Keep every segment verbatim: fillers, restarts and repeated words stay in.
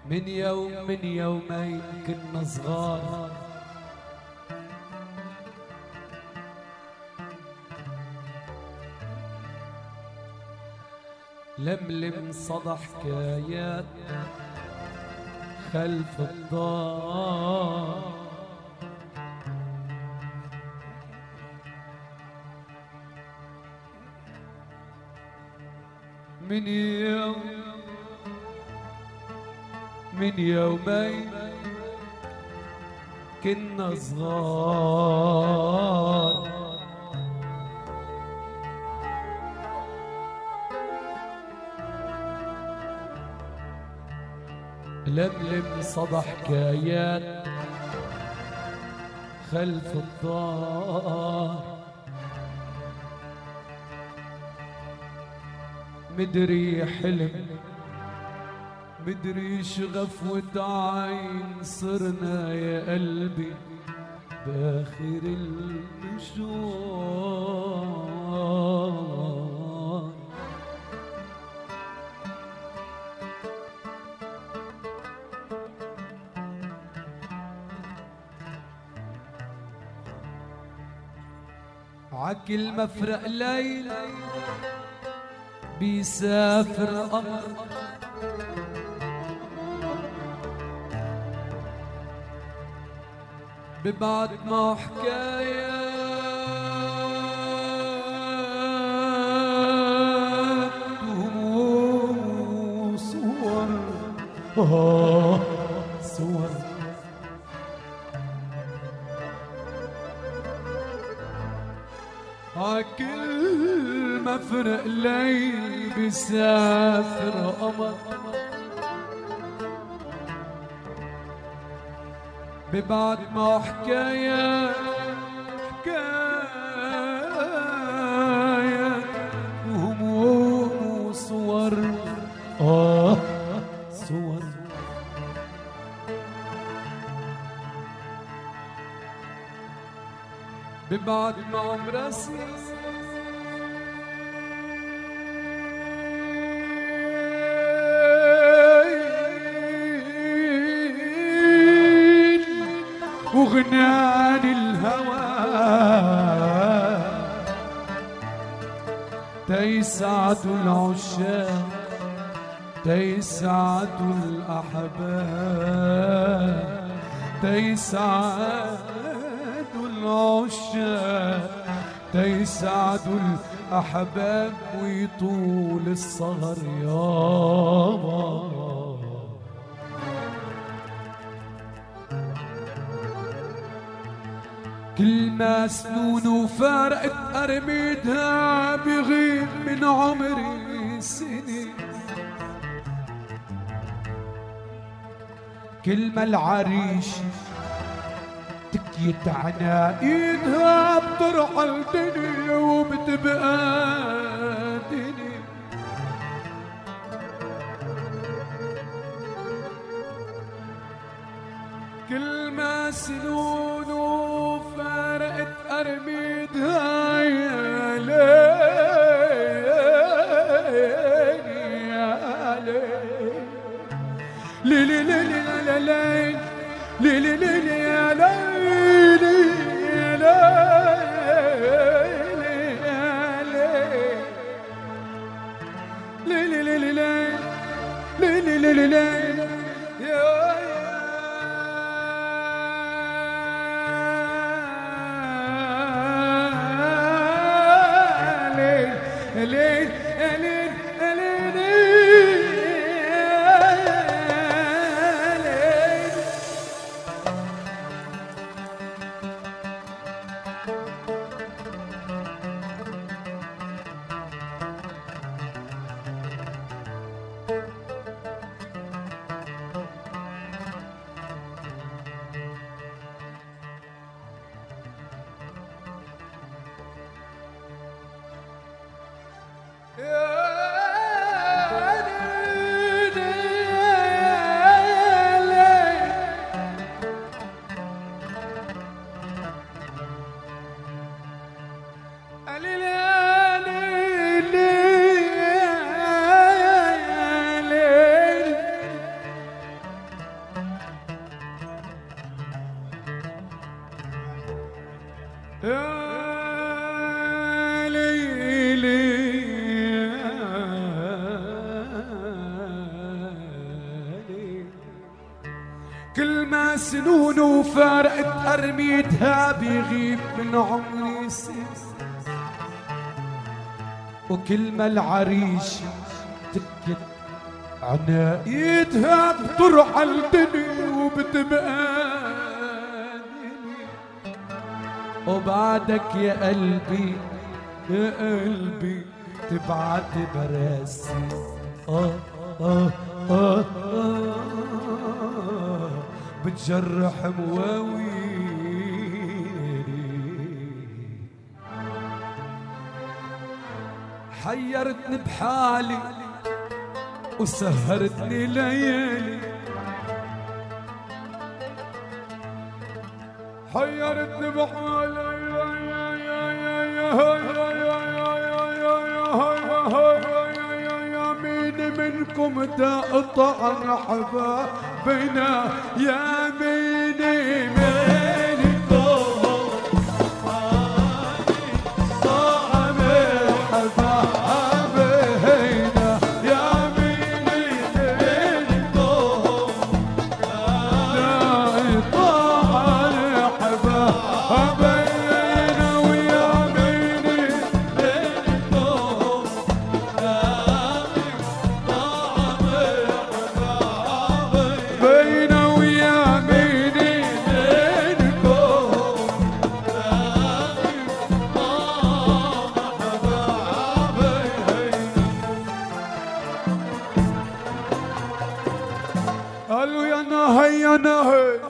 من يوم من يومين كنا صغار، لملم صدى حكايات خلف الدار، من يوم من يومين كنا صغار، لملم صدى حكايات خلف الدار، مدري حلم مدري شغف وتعين، صرنا يا قلبي باخر المشوار، عكل مفرق ليل بيسافر قمر، ببعد ما حكايات وهموم وصور، آه صور عكل مفرق ليل بيسافر قمر، ببعد ما حكاية حكاية وهموم وصور، آه صور ببعد ما عمرسي وغناني الهوى تيسعدوا العشاق تيسعدوا الأحباب، تيسعدوا العشاق تيسعدوا الأحباب، ويطول السهر يابا. كل ما سنون وفارقت أرميدها بغيب من عمري سنين، كل ما العريش تكيت عنايدها بترحل دنيا وبتبقى دنيا، كل ما سنون وفارقت أرميدها يا ليل يا ليل ليل ليل ليل ليل ليل يا ليل يا ليل ليل ليل ليل ليل ليل يا ليلي كل ما سنون وفارقت أرميتها بيغيب من عمري سنين، وكل ما العريش تبكت عنايتها بترعى الدنيا وبتبقاني، وبعدك يا قلبي يا قلبي تبعت براسي آه آه آه آه بتجرح مواويلي، حيرتني بحالي وسهرتني ليالي، حيرتني بحالي يا مين منكم تقطع حبابنا، يا مين منكم طعم حبابنا، يا مين منكم طعم حبابنا، ويا مين منكم بينا، ويا مين منكم قالوا يا نهي يا نهي،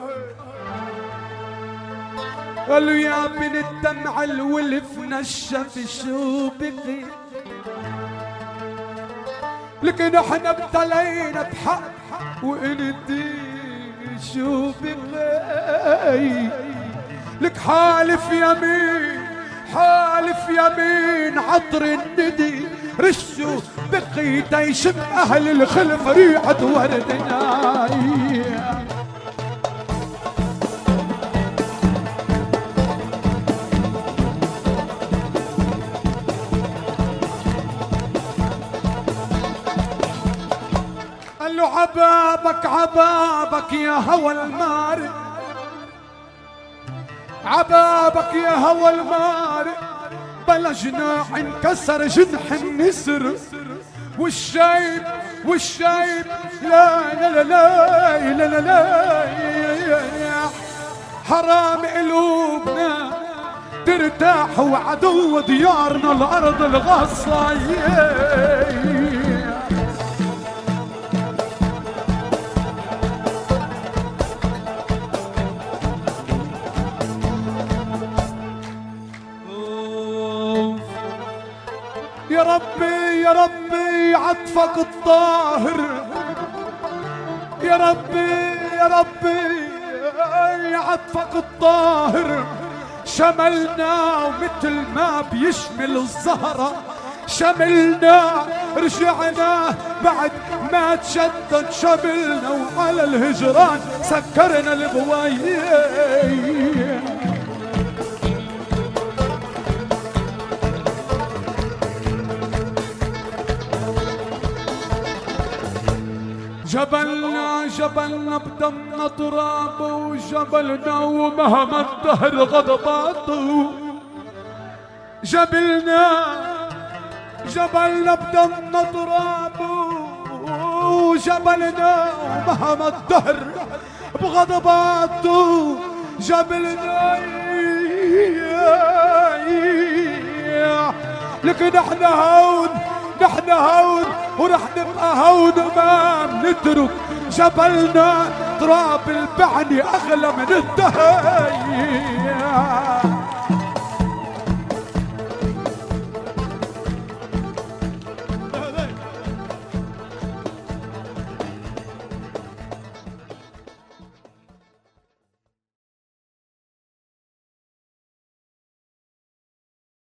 قالوا يا بن الدمع الولف نشف شو بقي، لكن احنا ابتلينا بحق وانتي شو بقي، لك حالف يمين حالف يمين عطر الندي رشوا بقي تيشم اهل الخلف ريحة وردنا. قال له عبابك عبابك يا هوى المارق، عبابك يا هوى المارق، بلا جناح انكسر جنح النسر، والشايب والشايب لا لا لا لا لا لا لا حرام قلوبنا ترتاح وعدو ديارنا الارض الغصة. يا ربي يا ربي عطفك الطاهر، يا ربي يا ربي عطفك الطاهر شملنا ومثل ما بيشمل الزهرة شملنا، رجعنا بعد ما تشدد شملنا، وعلى الهجران سكرنا الغواية. جبلنا جبلنا بدمنا تراب، وجبلنا ومهما الدهر غضباته، جبلنا جبلنا بدمنا تراب، وجبلنا ومهما الدهر بغضباته، جبلنا لكن احنا هون نحن هون ورح نبقى هون ما بنترك جبلنا، تراب البعني اغلى من الدهر.